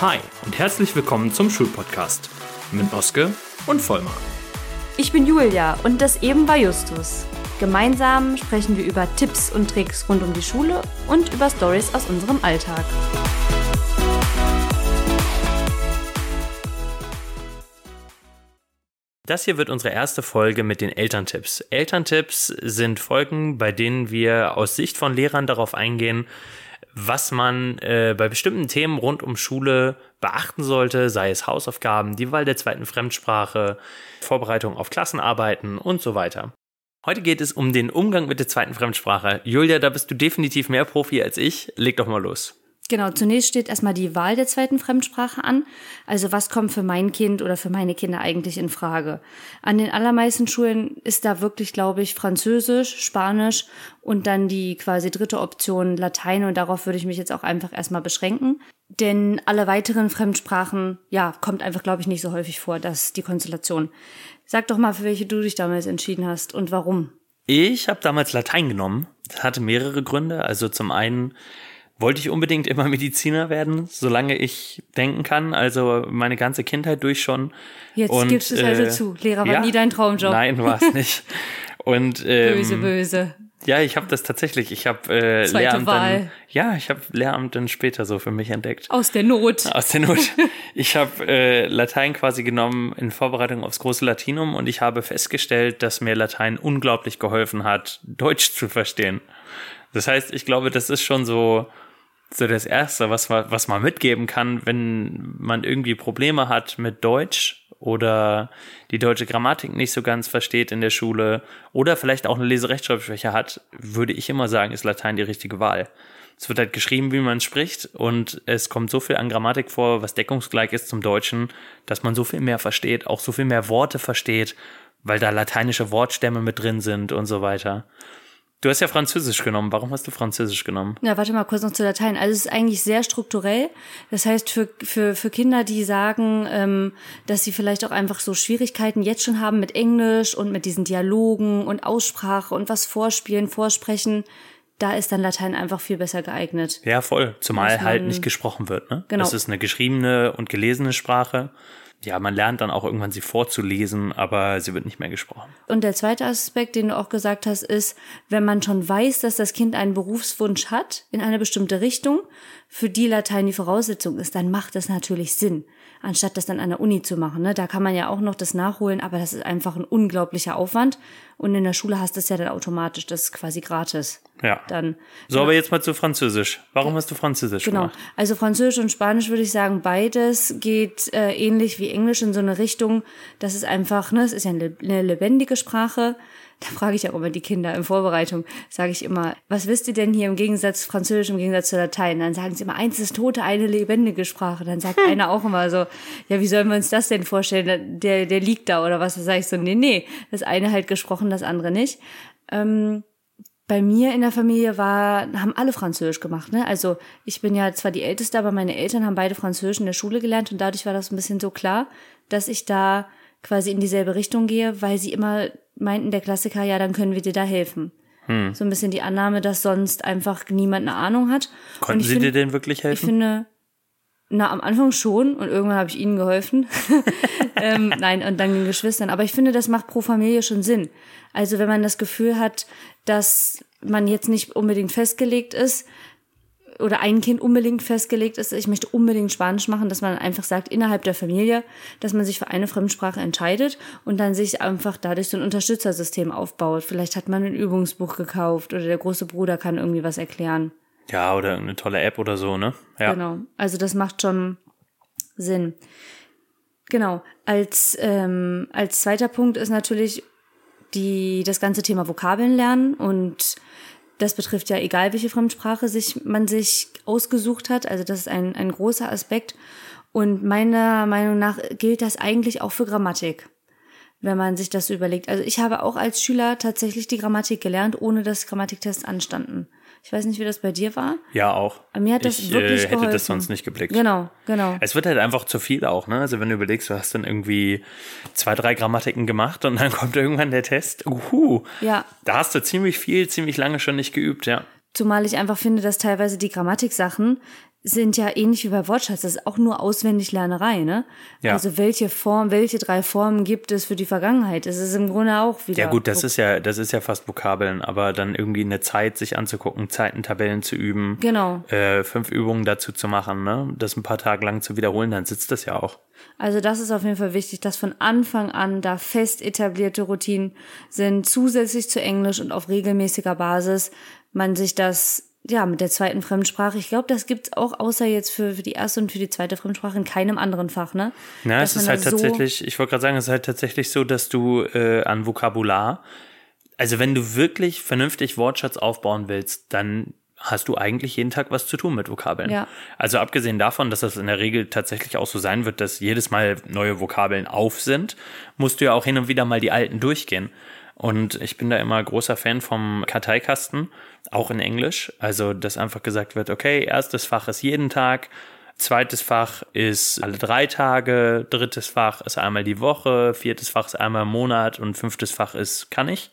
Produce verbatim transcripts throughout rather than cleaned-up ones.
Hi und herzlich willkommen zum Schulpodcast mit Oske und Vollmar. Ich bin Julia und das eben war Justus. Gemeinsam sprechen wir über Tipps und Tricks rund um die Schule und über Storys aus unserem Alltag. Das hier wird unsere erste Folge mit den Elterntipps. Elterntipps sind Folgen, bei denen wir aus Sicht von Lehrern darauf eingehen, was man äh, bei bestimmten Themen rund um Schule beachten sollte, sei es Hausaufgaben, die Wahl der zweiten Fremdsprache, Vorbereitung auf Klassenarbeiten und so weiter. Heute geht es um den Umgang mit der zweiten Fremdsprache. Julia, da bist du definitiv mehr Profi als ich. Leg doch mal los. Genau, zunächst steht erstmal die Wahl der zweiten Fremdsprache an. Also was kommt für mein Kind oder für meine Kinder eigentlich in Frage? An den allermeisten Schulen ist da wirklich, glaube ich, Französisch, Spanisch und dann die quasi dritte Option Latein. Und darauf würde ich mich jetzt auch einfach erstmal beschränken. Denn alle weiteren Fremdsprachen, ja, kommt einfach, glaube ich, nicht so häufig vor, das ist die Konstellation. Sag doch mal, für welche du dich damals entschieden hast und warum. Ich habe damals Latein genommen. Das hatte mehrere Gründe. Also zum einen wollte ich unbedingt immer Mediziner werden, solange ich denken kann, also meine ganze Kindheit durch schon. Jetzt und, gibst du es also äh, zu. Lehrer war ja, nie dein Traumjob. Nein, war es nicht. Und, ähm, böse, böse. Ja, ich habe das tatsächlich. Ich habe äh, Zweite Lehramt Wahl. dann. Ja, ich habe Lehramt dann später so für mich entdeckt. Aus der Not. Aus der Not. Ich habe äh, Latein quasi genommen in Vorbereitung aufs große Latinum und ich habe festgestellt, dass mir Latein unglaublich geholfen hat, Deutsch zu verstehen. Das heißt, ich glaube, das ist schon so so das Erste, was man, was man mitgeben kann, wenn man irgendwie Probleme hat mit Deutsch oder die deutsche Grammatik nicht so ganz versteht in der Schule oder vielleicht auch eine Leserechtschreibschwäche hat, würde ich immer sagen, ist Latein die richtige Wahl. Es wird halt geschrieben, wie man spricht und es kommt so viel an Grammatik vor, was deckungsgleich ist zum Deutschen, dass man so viel mehr versteht, auch so viel mehr Worte versteht, weil da lateinische Wortstämme mit drin sind und so weiter. Du hast ja Französisch genommen. Warum hast du Französisch genommen? Ja, warte mal kurz noch zu Latein. Also es ist eigentlich sehr strukturell. Das heißt, für für für Kinder, die sagen, ähm, dass sie vielleicht auch einfach so Schwierigkeiten jetzt schon haben mit Englisch und mit diesen Dialogen und Aussprache und was vorspielen, vorsprechen, da ist dann Latein einfach viel besser geeignet. Ja, voll. Zumal man, halt nicht gesprochen wird, ne? Genau. Das ist eine geschriebene und gelesene Sprache. Ja, man lernt dann auch irgendwann sie vorzulesen, aber sie wird nicht mehr gesprochen. Und der zweite Aspekt, den du auch gesagt hast, ist, wenn man schon weiß, dass das Kind einen Berufswunsch hat in eine bestimmte Richtung, für die Latein die Voraussetzung ist, dann macht das natürlich Sinn, anstatt das dann an der Uni zu machen. Ne? Da kann man ja auch noch das nachholen, aber das ist einfach ein unglaublicher Aufwand. Und in der Schule hast du es ja dann automatisch, das ist quasi gratis. Ja. Dann, so, ja. Aber jetzt mal zu Französisch. Warum hast du Französisch genau. gemacht? Also Französisch und Spanisch würde ich sagen, beides geht äh, ähnlich wie Englisch in so eine Richtung. Das ist einfach, ne, es ist ja eine, eine lebendige Sprache. Da frage ich auch immer die Kinder in Vorbereitung, sage ich immer, was wisst ihr denn hier im Gegensatz Französisch, im Gegensatz zu Latein? Dann sagen sie immer, eins ist tote, eine lebendige Sprache. Dann sagt einer auch immer so, ja, wie sollen wir uns das denn vorstellen? Der, der liegt da oder was? Da sage ich so, nee, nee, das eine halt gesprochen, das andere nicht. Ähm, Bei mir in der Familie war, haben alle Französisch gemacht, ne? Also ich bin ja zwar die Älteste, aber meine Eltern haben beide Französisch in der Schule gelernt und dadurch war das ein bisschen so klar, dass ich da quasi in dieselbe Richtung gehe, weil sie immer meinten, der Klassiker, ja, dann können wir dir da helfen. Hm. So ein bisschen die Annahme, dass sonst einfach niemand eine Ahnung hat. Konnten sie find, dir denn wirklich helfen? Ich finde, na, am Anfang schon und irgendwann habe ich ihnen geholfen. ähm, nein, und dann den Geschwistern. Aber ich finde, das macht pro Familie schon Sinn. Also wenn man das Gefühl hat, dass man jetzt nicht unbedingt festgelegt ist oder ein Kind unbedingt festgelegt ist, ich möchte unbedingt Spanisch machen, dass man einfach sagt, innerhalb der Familie, dass man sich für eine Fremdsprache entscheidet und dann sich einfach dadurch so ein Unterstützersystem aufbaut. Vielleicht hat man ein Übungsbuch gekauft oder der große Bruder kann irgendwie was erklären. Ja, oder eine tolle App oder so, ne? Ja. Genau, also das macht schon Sinn. Genau, als ähm, als zweiter Punkt ist natürlich die das ganze Thema Vokabeln lernen und das betrifft ja egal, welche Fremdsprache sich man sich ausgesucht hat, also das ist ein ein großer Aspekt und meiner Meinung nach gilt das eigentlich auch für Grammatik, wenn man sich das so überlegt. Also ich habe auch als Schüler tatsächlich die Grammatik gelernt, ohne dass Grammatiktests anstanden. Ich weiß nicht, wie das bei dir war. Ja, auch. Mir hat das ich wirklich äh, hätte geholfen. das sonst nicht geblickt. Genau, genau. Es wird halt einfach zu viel auch, ne? Also wenn du überlegst, du hast dann irgendwie zwei, drei Grammatiken gemacht und dann kommt irgendwann der Test. Uhu. Ja. Da hast du ziemlich viel, ziemlich lange schon nicht geübt, ja. Zumal ich einfach finde, dass teilweise die Grammatiksachen sind ja ähnlich wie bei Wortschatz, das ist auch nur Auswendiglernerei, ne? Ja. Also welche Form, welche drei Formen gibt es für die Vergangenheit? Es ist im Grunde auch wieder. Ja gut, das ist ja, das ist ja fast Vokabeln, aber dann irgendwie eine Zeit sich anzugucken, Zeitentabellen zu üben, Genau. äh, fünf Übungen dazu zu machen, ne? Das ein paar Tage lang zu wiederholen, dann sitzt das ja auch. Also das ist auf jeden Fall wichtig, dass von Anfang an da fest etablierte Routinen sind, zusätzlich zu Englisch und auf regelmäßiger Basis man sich das ja mit der zweiten Fremdsprache, ich glaube, das gibt's auch außer jetzt für, für die erste und für die zweite Fremdsprache in keinem anderen Fach, ne? Na, dass es ist halt so tatsächlich, ich wollte gerade sagen, es ist halt tatsächlich so, dass du äh, an Vokabular, also wenn du wirklich vernünftig Wortschatz aufbauen willst, dann hast du eigentlich jeden Tag was zu tun mit Vokabeln. Ja. Also abgesehen davon, dass das in der Regel tatsächlich auch so sein wird, dass jedes Mal neue Vokabeln auf sind, musst du ja auch hin und wieder mal die alten durchgehen. Und ich bin da immer großer Fan vom Karteikasten, auch in Englisch. Also, dass einfach gesagt wird, okay, erstes Fach ist jeden Tag, zweites Fach ist alle drei Tage, drittes Fach ist einmal die Woche, viertes Fach ist einmal im Monat und fünftes Fach ist kann ich.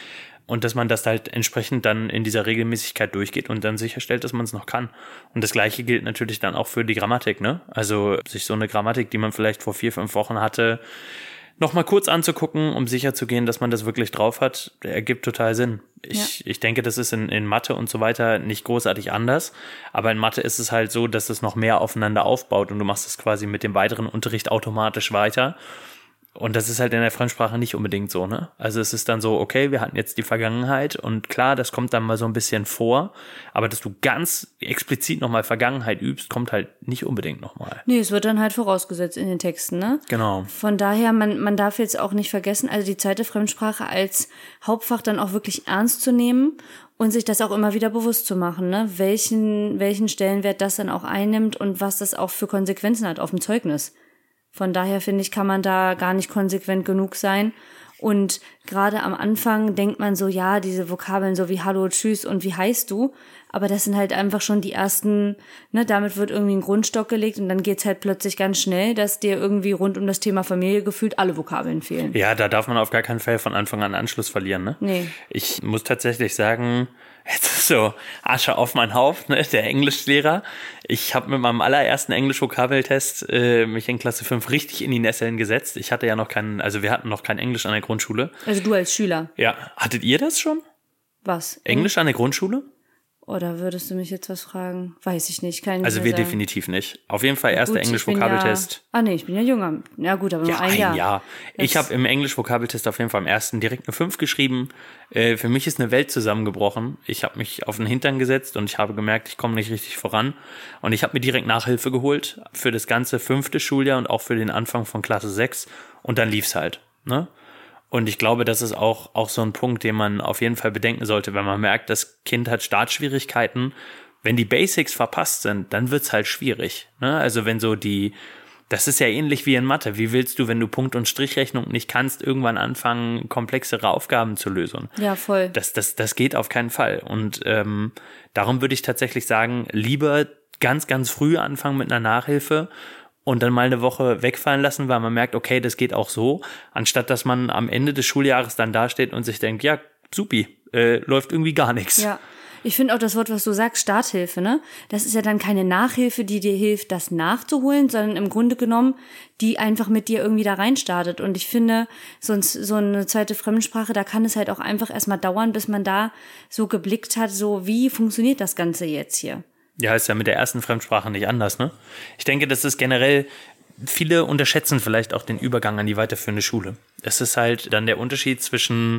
Und dass man das halt entsprechend dann in dieser Regelmäßigkeit durchgeht und dann sicherstellt, dass man es noch kann. Und das Gleiche gilt natürlich dann auch für die Grammatik, ne? Also sich so eine Grammatik, die man vielleicht vor vier, fünf Wochen hatte, noch mal kurz anzugucken, um sicherzugehen, dass man das wirklich drauf hat, ergibt total Sinn. Ich, ja. ich denke, das ist in, in Mathe und so weiter nicht großartig anders, aber in Mathe ist es halt so, dass es noch mehr aufeinander aufbaut und du machst es quasi mit dem weiteren Unterricht automatisch weiter. Und das ist halt in der Fremdsprache nicht unbedingt so, ne? Also es ist dann so, okay, wir hatten jetzt die Vergangenheit und klar, das kommt dann mal so ein bisschen vor, aber dass du ganz explizit nochmal Vergangenheit übst, kommt halt nicht unbedingt nochmal. Nee, es wird dann halt vorausgesetzt in den Texten, ne? Genau. Von daher, man, man darf jetzt auch nicht vergessen, also die zweite Fremdsprache als Hauptfach dann auch wirklich ernst zu nehmen und sich das auch immer wieder bewusst zu machen, ne? Welchen, welchen Stellenwert das dann auch einnimmt und was das auch für Konsequenzen hat auf dem Zeugnis. Von daher, finde ich, kann man da gar nicht konsequent genug sein. Und gerade am Anfang denkt man so, ja, diese Vokabeln so wie Hallo, Tschüss und wie heißt du? Aber das sind halt einfach schon die ersten, ne, damit wird irgendwie ein Grundstock gelegt und dann geht's halt plötzlich ganz schnell, dass dir irgendwie rund um das Thema Familie gefühlt alle Vokabeln fehlen. Ja, da darf man auf gar keinen Fall von Anfang an Anschluss verlieren, ne? Nee. Ich muss tatsächlich sagen, jetzt ist so Asche auf mein Haupt, ne, der Englischlehrer. Ich habe mit meinem allerersten Englisch-Vokabeltest äh, mich in Klasse fünf richtig in die Nesseln gesetzt. Ich hatte ja noch keinen, also wir hatten noch kein Englisch an der Grundschule. Also du als Schüler? Ja. Hattet ihr das schon? Was? Englisch an der Grundschule? Oder würdest du mich jetzt was fragen? Weiß ich nicht, kann ich Also nicht wir sagen. Definitiv nicht. Auf jeden Fall erster Gut, Englisch-Vokabeltest. Ja, ah nee, ich bin ja jünger. Ja gut, aber Ja, nur ein, ein Jahr. Jahr. Das Ich habe im Englisch-Vokabeltest auf jeden Fall am ersten direkt eine fünf geschrieben. Äh, für mich ist eine Welt zusammengebrochen. Ich habe mich auf den Hintern gesetzt und ich habe gemerkt, ich komme nicht richtig voran. Und ich habe mir direkt Nachhilfe geholt für das ganze fünfte Schuljahr und auch für den Anfang von Klasse sechs. Und dann lief's halt, ne? Und ich glaube, das ist auch, auch so ein Punkt, den man auf jeden Fall bedenken sollte, wenn man merkt, das Kind hat Startschwierigkeiten. Wenn die Basics verpasst sind, dann wird's halt schwierig, ne? Also wenn so die, das ist ja ähnlich wie in Mathe. Wie willst du, wenn du Punkt- und Strichrechnung nicht kannst, irgendwann anfangen, komplexere Aufgaben zu lösen? Ja, voll. Das, das, das geht auf keinen Fall. Und ähm, darum würde ich tatsächlich sagen, lieber ganz, ganz früh anfangen mit einer Nachhilfe und dann mal eine Woche wegfallen lassen, weil man merkt, okay, das geht auch so, anstatt dass man am Ende des Schuljahres dann dasteht und sich denkt, ja, supi, äh, läuft irgendwie gar nichts. Ja. Ich finde auch das Wort, was du sagst, Starthilfe, ne? Das ist ja dann keine Nachhilfe, die dir hilft, das nachzuholen, sondern im Grunde genommen, die einfach mit dir irgendwie da reinstartet. Und ich finde, sonst so eine zweite Fremdsprache, da kann es halt auch einfach erstmal dauern, bis man da so geblickt hat, so wie funktioniert das Ganze jetzt hier? Ja, ist ja mit der ersten Fremdsprache nicht anders, ne? Ich denke, das ist generell, viele unterschätzen vielleicht auch den Übergang an die weiterführende Schule. Es ist halt dann der Unterschied zwischen,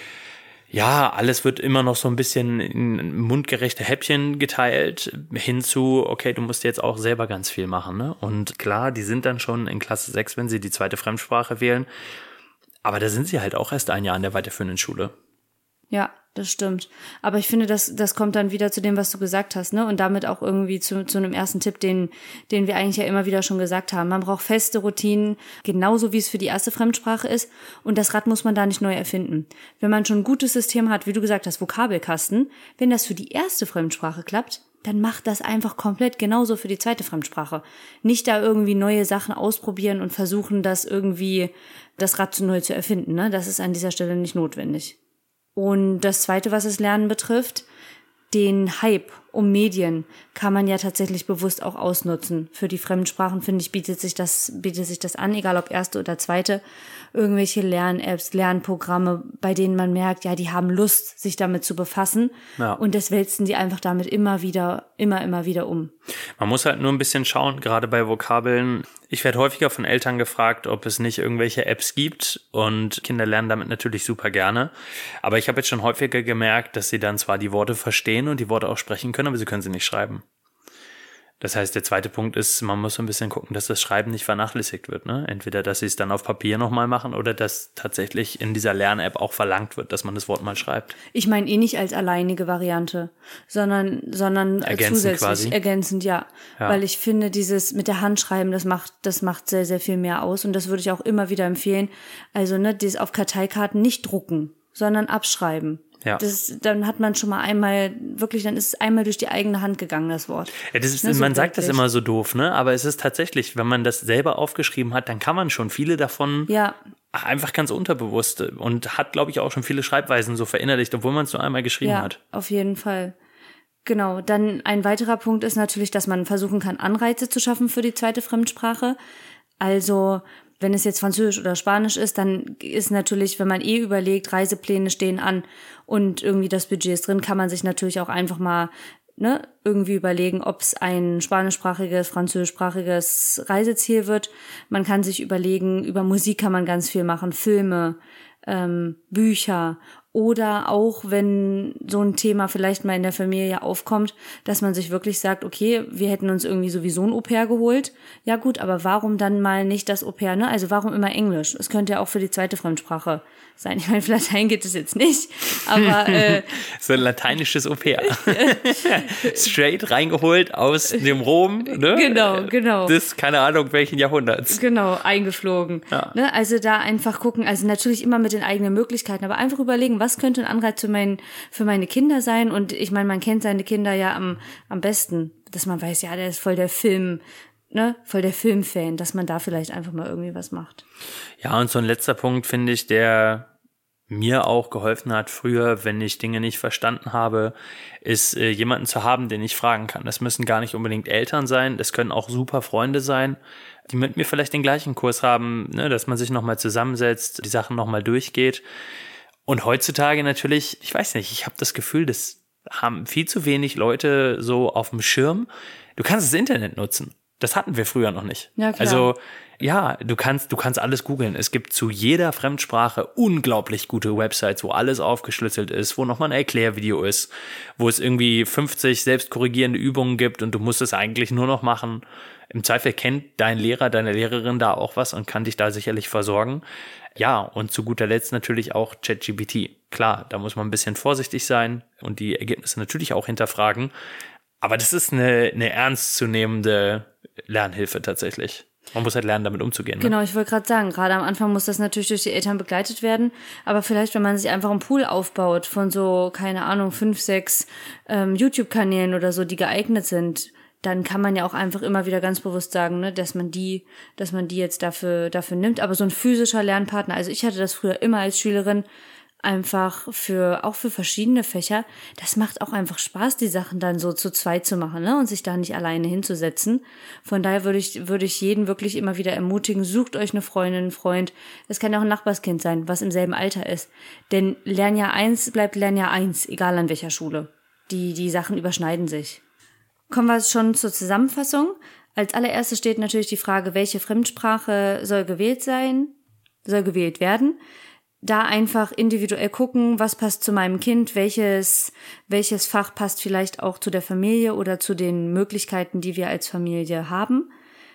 ja, alles wird immer noch so ein bisschen in mundgerechte Häppchen geteilt, hinzu, okay, du musst jetzt auch selber ganz viel machen, ne? Und klar, die sind dann schon in Klasse sechs, wenn sie die zweite Fremdsprache wählen, aber da sind sie halt auch erst ein Jahr in der weiterführenden Schule. Ja, das stimmt. Aber ich finde, das, das kommt dann wieder zu dem, was du gesagt hast, ne? Und damit auch irgendwie zu, zu einem ersten Tipp, den, den wir eigentlich ja immer wieder schon gesagt haben. Man braucht feste Routinen, genauso wie es für die erste Fremdsprache ist. Und das Rad muss man da nicht neu erfinden. Wenn man schon ein gutes System hat, wie du gesagt hast, Vokabelkasten, wenn das für die erste Fremdsprache klappt, dann macht das einfach komplett genauso für die zweite Fremdsprache. Nicht da irgendwie neue Sachen ausprobieren und versuchen, das irgendwie, das Rad neu zu erfinden, ne? Das ist an dieser Stelle nicht notwendig. Und das Zweite, was das Lernen betrifft, den Hype um Medien kann man ja tatsächlich bewusst auch ausnutzen. Für die Fremdsprachen, finde ich, bietet sich das, bietet sich das an, egal ob erste oder zweite. Irgendwelche Lern-Apps, Lernprogramme, bei denen man merkt, ja, die haben Lust, sich damit zu befassen. Ja. Und das wälzen die einfach damit immer wieder, immer, immer wieder um. Man muss halt nur ein bisschen schauen, gerade bei Vokabeln. Ich werde häufiger von Eltern gefragt, ob es nicht irgendwelche Apps gibt, und Kinder lernen damit natürlich super gerne. Aber ich habe jetzt schon häufiger gemerkt, dass sie dann zwar die Worte verstehen und die Worte auch sprechen können, aber sie können sie nicht schreiben. Das heißt, der zweite Punkt ist, man muss so ein bisschen gucken, dass das Schreiben nicht vernachlässigt wird, ne? Entweder, dass sie es dann auf Papier nochmal machen oder dass tatsächlich in dieser Lern-App auch verlangt wird, dass man das Wort mal schreibt. Ich meine eh nicht als alleinige Variante, sondern, sondern Ergänzend zusätzlich quasi. ergänzend, ja. Ja. Weil ich finde, dieses mit der Hand schreiben, das macht, das macht sehr, sehr viel mehr aus, und das würde ich auch immer wieder empfehlen. Also, ne, dieses auf Karteikarten nicht drucken, sondern abschreiben. Ja. Das, dann hat man schon mal einmal, wirklich, dann ist es einmal durch die eigene Hand gegangen, das Wort. Ja, das ist, Ne, so man sagt das bildlich. immer so doof, ne? Aber es ist tatsächlich, wenn man das selber aufgeschrieben hat, dann kann man schon viele davon Ja, einfach ganz unterbewusst und hat, glaube ich, auch schon viele Schreibweisen so verinnerlicht, obwohl man es nur einmal geschrieben ja, hat. auf jeden Fall. Genau, dann ein weiterer Punkt ist natürlich, dass man versuchen kann, Anreize zu schaffen für die zweite Fremdsprache. Also, wenn es jetzt Französisch oder Spanisch ist, dann ist natürlich, wenn man eh überlegt, Reisepläne stehen an und irgendwie das Budget ist drin, kann man sich natürlich auch einfach mal ne, irgendwie überlegen, ob es ein spanischsprachiges, französischsprachiges Reiseziel wird. Man kann sich überlegen, über Musik kann man ganz viel machen, Filme, ähm, Bücher. Oder auch, wenn so ein Thema vielleicht mal in der Familie aufkommt, dass man sich wirklich sagt, okay, wir hätten uns irgendwie sowieso ein Au-pair geholt. Ja gut, aber warum dann mal nicht das Au-pair, ne? Also warum immer Englisch? Es könnte ja auch für die zweite Fremdsprache sein. Ich meine, für Latein geht es jetzt nicht, aber äh, so ein lateinisches Au-pair. Straight reingeholt aus dem Rom, ne? Genau, genau. Das, keine Ahnung, welchen Jahrhunderts. Genau, eingeflogen. Ja. Ne? Also da einfach gucken, also natürlich immer mit den eigenen Möglichkeiten, aber einfach überlegen, was könnte ein Anreiz für, mein, für meine Kinder sein? Und ich meine, man kennt seine Kinder ja am, am besten, dass man weiß, ja, der ist voll der Film, ne, voll der Filmfan, dass man da vielleicht einfach mal irgendwie was macht. Ja, und so ein letzter Punkt, finde ich, der mir auch geholfen hat früher, wenn ich Dinge nicht verstanden habe, ist äh, jemanden zu haben, den ich fragen kann. Das müssen gar nicht unbedingt Eltern sein, das können auch super Freunde sein, die mit mir vielleicht den gleichen Kurs haben, ne, dass man sich nochmal zusammensetzt, die Sachen nochmal durchgeht. Und heutzutage natürlich, ich weiß nicht, ich habe das Gefühl, das haben viel zu wenig Leute so auf dem Schirm. Du kannst das Internet nutzen. Das hatten wir früher noch nicht. Ja, klar. Also ja, du kannst, du kannst alles googeln. Es gibt zu jeder Fremdsprache unglaublich gute Websites, wo alles aufgeschlüsselt ist, wo nochmal ein Erklärvideo ist, wo es irgendwie fünfzig selbstkorrigierende Übungen gibt und du musst es eigentlich nur noch machen. Im Zweifel kennt dein Lehrer, deine Lehrerin da auch was und kann dich da sicherlich versorgen. Ja, und zu guter Letzt natürlich auch ChatGPT. Klar, da muss man ein bisschen vorsichtig sein und die Ergebnisse natürlich auch hinterfragen. Aber das ist eine, eine ernstzunehmende Lernhilfe tatsächlich. Man muss halt lernen, damit umzugehen. Ne? Genau, ich wollte gerade sagen, gerade am Anfang muss das natürlich durch die Eltern begleitet werden, aber vielleicht, wenn man sich einfach einen Pool aufbaut von so, keine Ahnung, fünf, sechs ähm, YouTube-Kanälen oder so, die geeignet sind, dann kann man ja auch einfach immer wieder ganz bewusst sagen, ne, dass man die, dass man die jetzt dafür, dafür nimmt. Aber so ein physischer Lernpartner, also ich hatte das früher immer als Schülerin, einfach für, auch für verschiedene Fächer. Das macht auch einfach Spaß, die Sachen dann so zu zweit zu machen, ne, und sich da nicht alleine hinzusetzen. Von daher würde ich, würde ich jeden wirklich immer wieder ermutigen, sucht euch eine Freundin, einen Freund. Es kann auch ein Nachbarskind sein, was im selben Alter ist. Denn Lernjahr eins bleibt Lernjahr eins, egal an welcher Schule. Die, die Sachen überschneiden sich. Kommen wir schon zur Zusammenfassung. Als allererstes steht natürlich die Frage, welche Fremdsprache soll gewählt sein, soll gewählt werden. Da einfach individuell gucken, was passt zu meinem Kind, welches, welches Fach passt vielleicht auch zu der Familie oder zu den Möglichkeiten, die wir als Familie haben.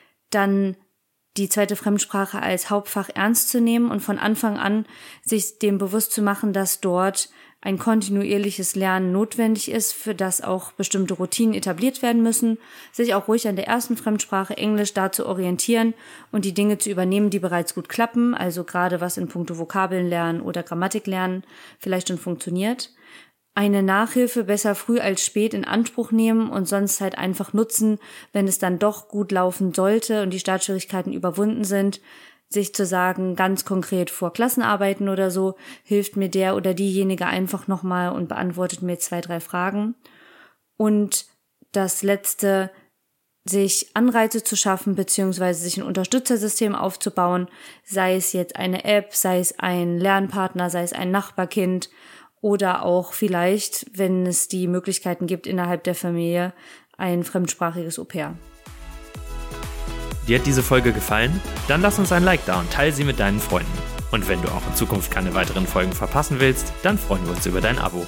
Dann die zweite Fremdsprache als Hauptfach ernst zu nehmen und von Anfang an sich dem bewusst zu machen, dass dort ein kontinuierliches Lernen notwendig ist, für das auch bestimmte Routinen etabliert werden müssen, sich auch ruhig an der ersten Fremdsprache Englisch da zu orientieren und die Dinge zu übernehmen, die bereits gut klappen, also gerade was in puncto Vokabeln lernen oder Grammatik lernen vielleicht schon funktioniert. Eine Nachhilfe besser früh als spät in Anspruch nehmen und sonst halt einfach nutzen, wenn es dann doch gut laufen sollte und die Startschwierigkeiten überwunden sind, sich zu sagen, ganz konkret vor Klassenarbeiten oder so, hilft mir der oder diejenige einfach nochmal und beantwortet mir zwei, drei Fragen. Und das letzte, sich Anreize zu schaffen, beziehungsweise sich ein Unterstützersystem aufzubauen, sei es jetzt eine App, sei es ein Lernpartner, sei es ein Nachbarkind oder auch vielleicht, wenn es die Möglichkeiten gibt, innerhalb der Familie ein fremdsprachiges Au-pair. Dir hat diese Folge gefallen? Dann lass uns ein Like da und teile sie mit deinen Freunden. Und wenn du auch in Zukunft keine weiteren Folgen verpassen willst, dann freuen wir uns über dein Abo.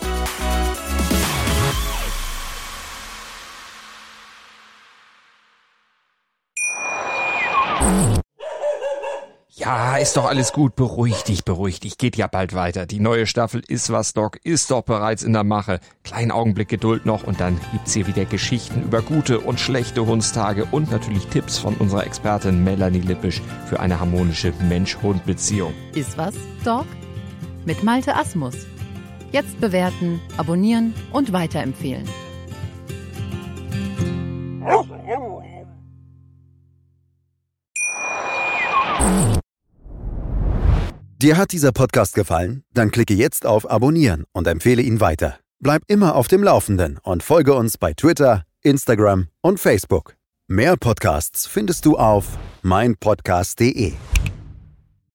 Ja, ist doch alles gut. Beruhig dich, beruhig dich. Geht ja bald weiter. Die neue Staffel Ist was, Doc ist doch bereits in der Mache. Kleinen Augenblick Geduld noch und dann gibt's hier wieder Geschichten über gute und schlechte Hundstage und natürlich Tipps von unserer Expertin Melanie Lippisch für eine harmonische Mensch-Hund-Beziehung. Ist was, Doc? Mit Malte Asmus. Jetzt bewerten, abonnieren und weiterempfehlen. Dir hat dieser Podcast gefallen? Dann klicke jetzt auf Abonnieren und empfehle ihn weiter. Bleib immer auf dem Laufenden und folge uns bei Twitter, Instagram und Facebook. Mehr Podcasts findest du auf mein podcast punkt de.